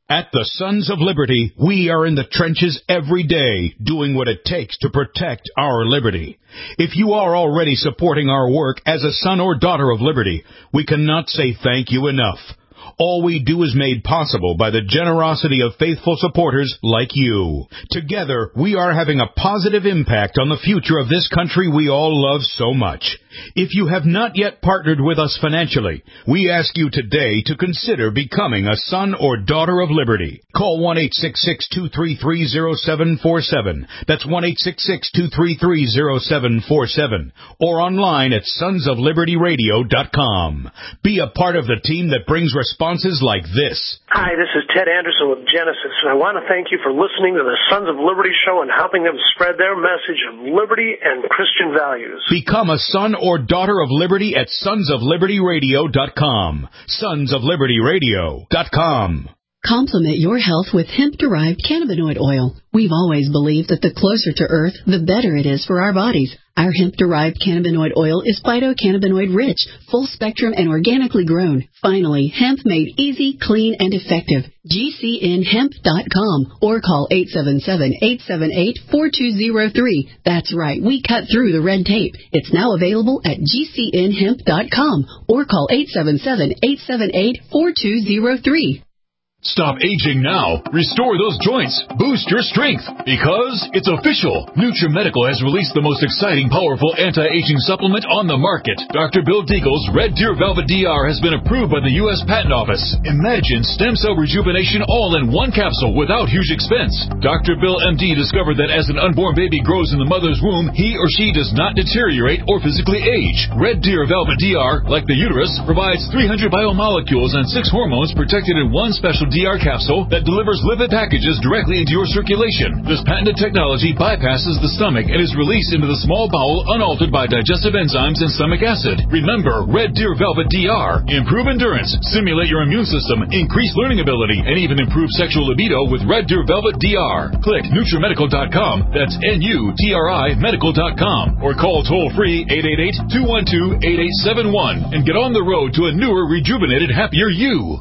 At the Sons of Liberty, we are in the trenches every day, doing what it takes to protect our liberty. If you are already supporting our work as a son or daughter of liberty, we cannot say thank you enough. All we do is made possible by the generosity of faithful supporters like you. Together, we are having a positive impact on the future of this country we all love so much. If you have not yet partnered with us financially, we ask you today to consider becoming a son or daughter of liberty. Call one eight six six, two three three, zero seven four seven. That's one eight six six, two three three, zero seven four seven. Or online at sons of liberty radio dot com. Be a part of the team that brings responses like this. Hi, this is Ted Anderson with Genesis, and I want to thank you for listening to the Sons of Liberty show and helping them spread their message of liberty and Christian values. Become a son or daughter of liberty at sons of liberty radio dot com. sons of liberty radio dot com. Complement your health with hemp-derived cannabinoid oil. We've always believed that the closer to Earth, the better it is for our bodies. Our hemp-derived cannabinoid oil is phytocannabinoid rich, full spectrum, and organically grown. Finally, hemp made easy, clean, and effective. G C N hemp dot com or call eight seven seven, eight seven eight, four two zero three. That's right, we cut through the red tape. It's now available at G C N hemp dot com or call eight seven seven, eight seven eight, four two zero three. Stop aging now. Restore those joints. Boost your strength. Because it's official. NutriMedical has released the most exciting, powerful anti-aging supplement on the market. Doctor Bill Deagle's Red Deer Velvet D R has been approved by the U S Patent Office. Imagine stem cell rejuvenation all in one capsule without huge expense. Doctor Bill M D discovered that as an unborn baby grows in the mother's womb, he or she does not deteriorate or physically age. Red Deer Velvet D R, like the uterus, provides three hundred biomolecules and six hormones protected in one special D R capsule that delivers lipid packages directly into your circulation. This patented technology bypasses the stomach and is released into the small bowel unaltered by digestive enzymes and stomach acid. Remember, Red Deer Velvet D R. Improve endurance, stimulate your immune system, increase learning ability, and even improve sexual libido with Red Deer Velvet D R. Click NutriMedical dot com, that's N U T R I medical dot com, or call toll-free eight eight eight, two one two, eight eight seven one and get on the road to a newer, rejuvenated, happier you.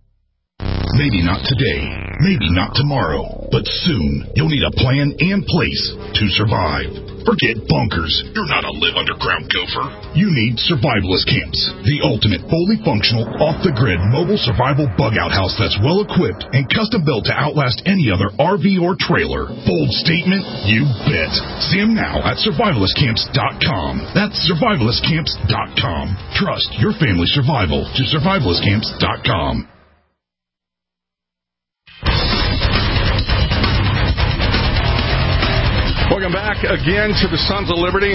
Maybe not today, maybe not tomorrow, but soon you'll need a plan and place to survive. Forget bunkers. You're not a live underground gopher. You need survivalist camps, the ultimate fully functional, off-the-grid mobile survival bug-out house that's well-equipped and custom-built to outlast any other R V or trailer. Bold statement? You bet. See them now at survivalist camps dot com. That's survivalist camps dot com. Trust your family's survival to survivalist camps dot com. Welcome back again to the Sons of Liberty.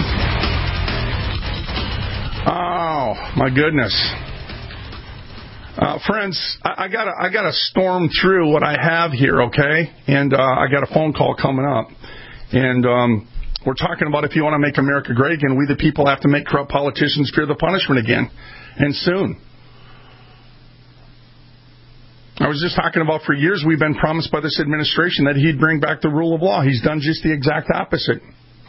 Oh, my goodness. Uh, friends, I, I gotta, I gotta storm through what I have here, okay? And, uh, I got a phone call coming up. And, um, we're talking about if you want to make America great again, we the people have to make corrupt politicians fear the punishment again. And soon. I was just talking about for years we've been promised by this administration that he'd bring back the rule of law. He's done just the exact opposite.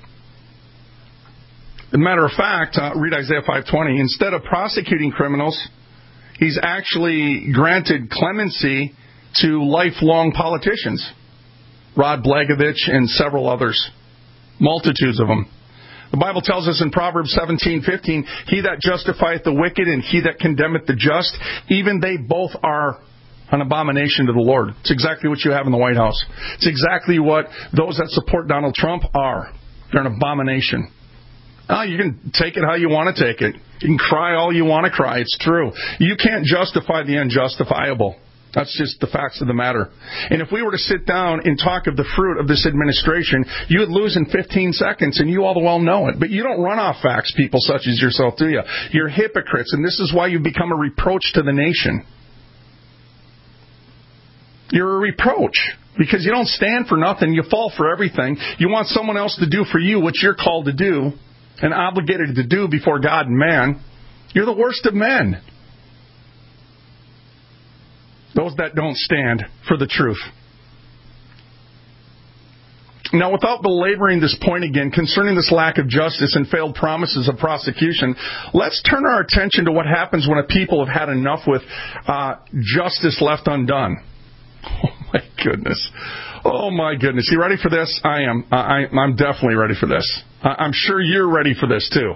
As a matter of fact, uh, read Isaiah five twenty. Instead of prosecuting criminals, he's actually granted clemency to lifelong politicians. Rod Blagojevich and several others. Multitudes of them. The Bible tells us in Proverbs seventeen fifteen, he that justifieth the wicked and he that condemneth the just, even they both are an abomination to the Lord. It's exactly what you have in the White House. It's exactly what those that support Donald Trump are. They're an abomination. Oh, you can take it how you want to take it. You can cry all you want to cry. It's true. You can't justify the unjustifiable. That's just the facts of the matter. And if we were to sit down and talk of the fruit of this administration, you would lose in fifteen seconds, and you all the well know it. But you don't run off facts, people such as yourself, do you? You're hypocrites, and this is why you've become a reproach to the nation. You're a reproach because you don't stand for nothing. You fall for everything. You want someone else to do for you what you're called to do and obligated to do before God and man. You're the worst of men. Those that don't stand for the truth. Now, without belaboring this point again, concerning this lack of justice and failed promises of prosecution, let's turn our attention to what happens when a people have had enough with uh, justice left undone. Oh, my goodness. Oh, my goodness. You ready for this? I am. I, I'm definitely ready for this. I'm sure you're ready for this, too.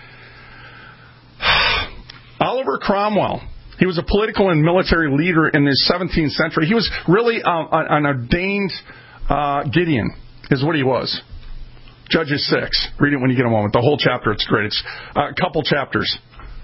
Oliver Cromwell. He was a political and military leader in the seventeenth century. He was really uh, an ordained uh, Gideon, is what he was. Judges six. Read it when you get a moment. The whole chapter, it's great. It's a couple chapters.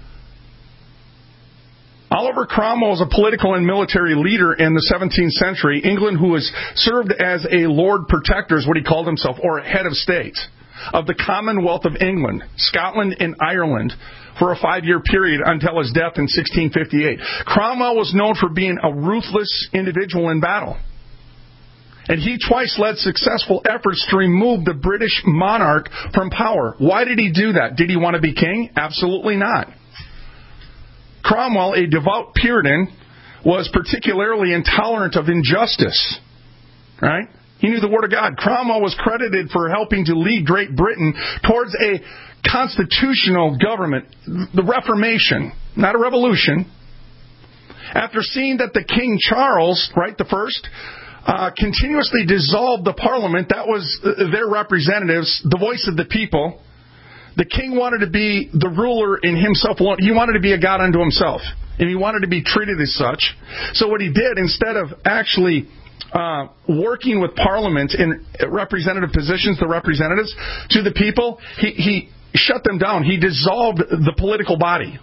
Oliver Cromwell was a political and military leader in the seventeenth century. England, who was served as a Lord Protector, is what he called himself, or head of state, of the Commonwealth of England, Scotland, and Ireland for a five-year period until his death in sixteen fifty-eight. Cromwell was known for being a ruthless individual in battle. And he twice led successful efforts to remove the British monarch from power. Why did he do that? Did he want to be king? Absolutely not. Cromwell, a devout Puritan, was particularly intolerant of injustice. Right? He knew the Word of God. Cromwell was credited for helping to lead Great Britain towards a constitutional government, the Reformation, not a revolution. After seeing that the King Charles, right, the first, uh, continuously dissolved the Parliament, that was their representatives, the voice of the people. The king wanted to be the ruler in himself alone. He wanted to be a god unto himself. And he wanted to be treated as such. So what he did, instead of actually uh, working with Parliament in representative positions, the representatives, to the people, he, he shut them down. He dissolved the political body.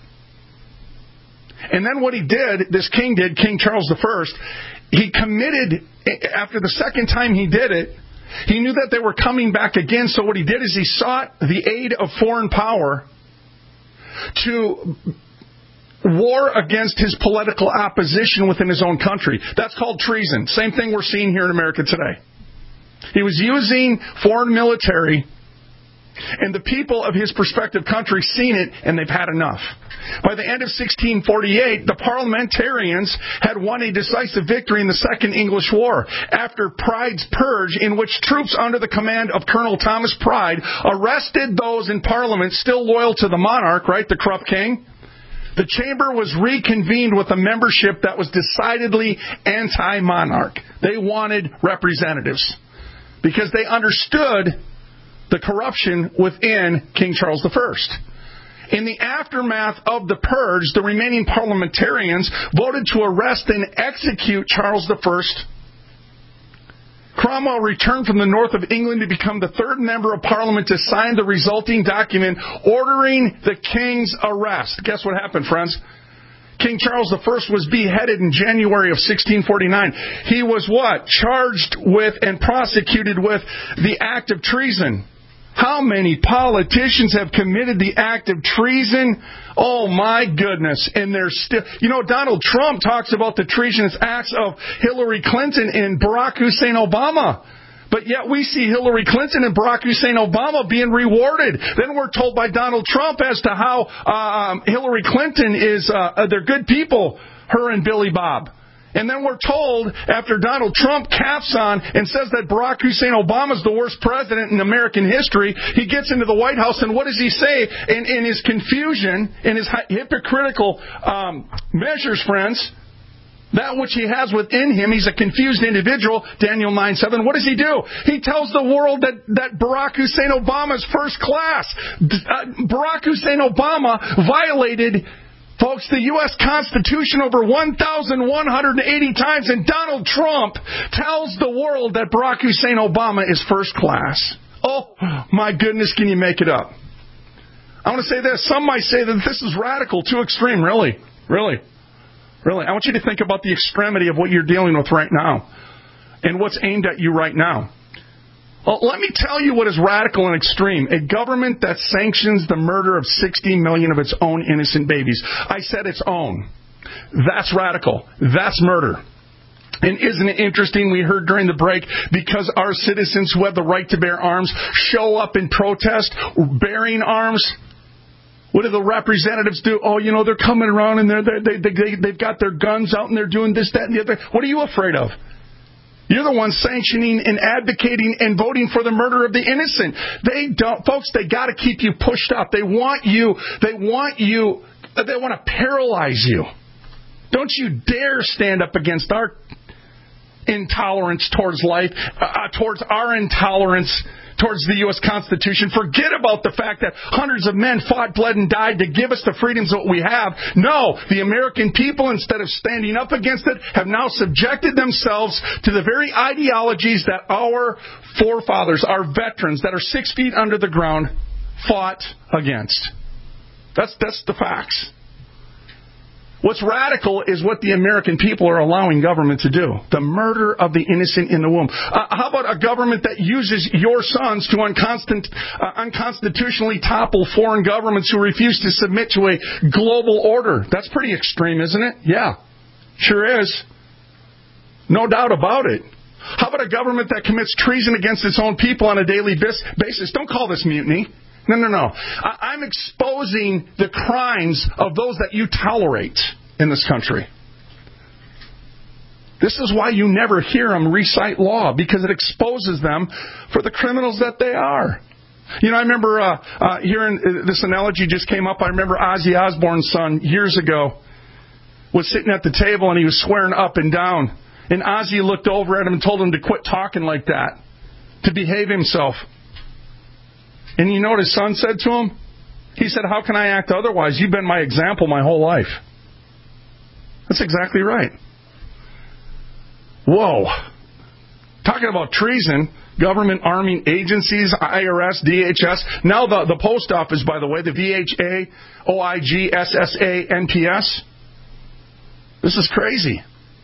And then what he did, this king did, King Charles the First, he committed, after the second time he did it, he knew that they were coming back again, so what he did is he sought the aid of foreign power to war against his political opposition within his own country. That's called treason. Same thing we're seeing here in America today. He was using foreign military, and the people of his prospective country seen it, and they've had enough. By the end of sixteen forty-eight, the parliamentarians had won a decisive victory in the Second English War. After Pride's Purge, in which troops under the command of Colonel Thomas Pride arrested those in Parliament still loyal to the monarch, right, the corrupt king, the chamber was reconvened with a membership that was decidedly anti-monarch. They wanted representatives because they understood the corruption within King Charles the First. In the aftermath of the purge, the remaining parliamentarians voted to arrest and execute Charles the First. Cromwell returned from the north of England to become the third member of Parliament to sign the resulting document ordering the king's arrest. Guess what happened, friends? King Charles the First was beheaded in January of sixteen forty-nine. He was what? Charged with and prosecuted with the act of treason. How many politicians have committed the act of treason? Oh, my goodness. And they're still... You know, Donald Trump talks about the treasonous acts of Hillary Clinton and Barack Hussein Obama. But yet we see Hillary Clinton and Barack Hussein Obama being rewarded. Then we're told by Donald Trump as to how um, Hillary Clinton is... Uh, they're good people, her and Billy Bob. And then we're told, after Donald Trump caps on and says that Barack Hussein Obama is the worst president in American history, he gets into the White House, and what does he say in, in his confusion, in his hypocritical um, measures, friends? That which he has within him, he's a confused individual, Daniel nine seven. What does he do? He tells the world that, that Barack Hussein Obama is first class. Uh, Barack Hussein Obama violated... Folks, the U S Constitution over one thousand one hundred eighty times, and Donald Trump tells the world that Barack Hussein Obama is first class. Oh, my goodness, can you make it up? I want to say this. Some might say that this is radical, too extreme. Really, really, really. I want you to think about the extremity of what you're dealing with right now and what's aimed at you right now. Well, let me tell you what is radical and extreme. A government that sanctions the murder of sixty million of its own innocent babies. I said its own. That's radical. That's murder. And isn't it interesting, we heard during the break, because our citizens who have the right to bear arms show up in protest, bearing arms, what do the representatives do? Oh, you know, they're coming around and they're, they, they, they, they've got their guns out and they're doing this, that, and the other. What are you afraid of? You're the ones sanctioning and advocating and voting for the murder of the innocent. They don't, folks, they got to keep you pushed up. They want you, they want you, they want to paralyze you. Don't you dare stand up against our intolerance towards life, uh, towards our intolerance towards the U S Constitution. Forget about the fact that hundreds of men fought, bled, and died to give us the freedoms that we have. No, the American people, instead of standing up against it, have now subjected themselves to the very ideologies that our forefathers, our veterans that are six feet under the ground, fought against. That's, that's the facts. What's radical is what the American people are allowing government to do. The murder of the innocent in the womb. Uh, how about a government that uses your sons to unconstant, uh, unconstitutionally topple foreign governments who refuse to submit to a global order? That's pretty extreme, isn't it? Yeah, sure is. No doubt about it. How about a government that commits treason against its own people on a daily basis? Don't call this mutiny. No, no, no. I'm exposing the crimes of those that you tolerate in this country. This is why you never hear them recite law, because it exposes them for the criminals that they are. You know, I remember uh, uh, hearing this analogy just came up. I remember Ozzy Osbourne's son years ago was sitting at the table and he was swearing up and down. And Ozzy looked over at him and told him to quit talking like that, to behave himself. And you know what his son said to him? He said, "How can I act otherwise? You've been my example my whole life." That's exactly right. Whoa. Talking about treason, government arming agencies, I R S, D H S, now the, the post office, by the way, the V H A, O I G, S S A, N P S. This is crazy.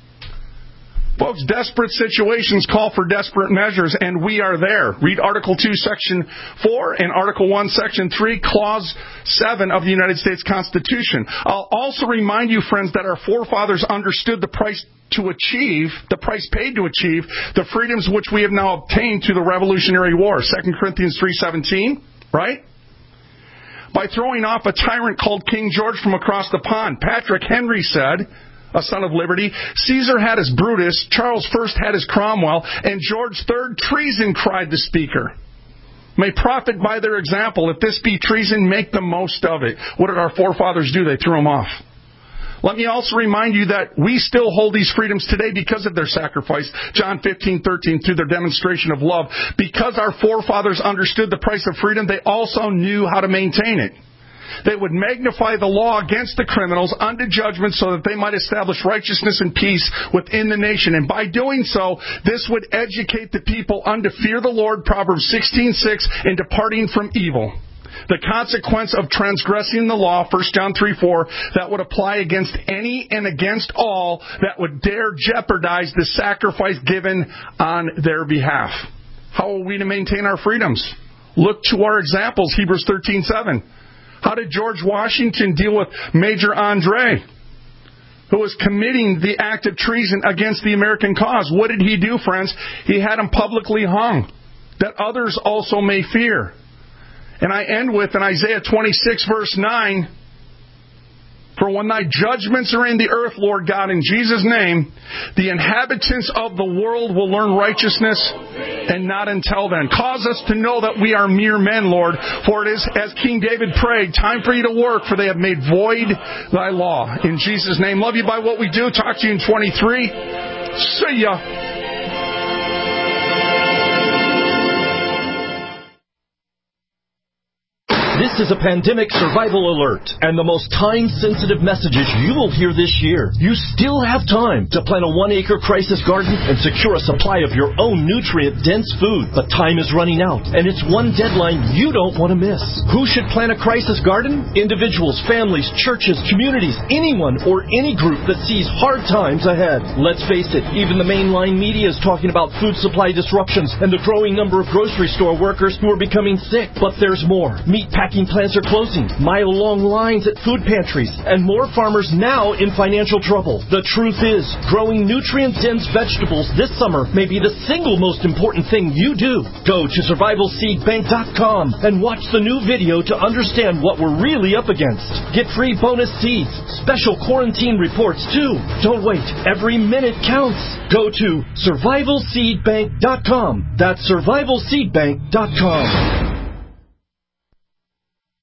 Folks, desperate situations call for desperate measures, and we are there. Read Article two, Section four, and Article one, Section three, Clause seven of the United States Constitution. I'll also remind you, friends, that our forefathers understood the price to achieve, the price paid to achieve, the freedoms which we have now obtained through the Revolutionary War. Second Corinthians three seventeen, right? By throwing off a tyrant called King George from across the pond. Patrick Henry said, a son of liberty, Caesar had his Brutus, Charles the First had his Cromwell, and George the Third treason, cried the speaker. May profit by their example. If this be treason, make the most of it. What did our forefathers do? They threw them off. Let me also remind you that we still hold these freedoms today because of their sacrifice. John fifteen thirteen, through their demonstration of love. Because our forefathers understood the price of freedom, they also knew how to maintain it. They would magnify the law against the criminals unto judgment so that they might establish righteousness and peace within the nation. And by doing so, this would educate the people unto fear the Lord, Proverbs sixteen six, and departing from evil. The consequence of transgressing the law, First John three four, that would apply against any and against all that would dare jeopardize the sacrifice given on their behalf. How are we to maintain our freedoms? Look to our examples, Hebrews thirteen seven. How did George Washington deal with Major Andre, who was committing the act of treason against the American cause? What did he do, friends? He had him publicly hung, that others also may fear. And I end with in Isaiah twenty-six, verse nine, for when thy judgments are in the earth, Lord God, in Jesus' name, the inhabitants of the world will learn righteousness, and not until then. Cause us to know that we are mere men, Lord, for it is, as King David prayed, time for you to work, for they have made void thy law. In Jesus' name, love you by what we do. Talk to you in twenty-three. See ya. This is a pandemic survival alert, and the most time-sensitive messages you will hear this year. You still have time to plant a one-acre crisis garden and secure a supply of your own nutrient-dense food. But time is running out, and it's one deadline you don't want to miss. Who should plant a crisis garden? Individuals, families, churches, communities, anyone or any group that sees hard times ahead. Let's face it, even the mainline media is talking about food supply disruptions and the growing number of grocery store workers who are becoming sick. But there's more. Meat packing plants are closing, mile-long lines at food pantries, and more farmers now in financial trouble. The truth is, growing nutrient-dense vegetables this summer may be the single most important thing you do. Go to survival seed bank dot com and watch the new video to understand what we're really up against. Get free bonus seeds, special quarantine reports too. Don't wait. Every minute counts. Go to survival seed bank dot com. That's survival seed bank dot com.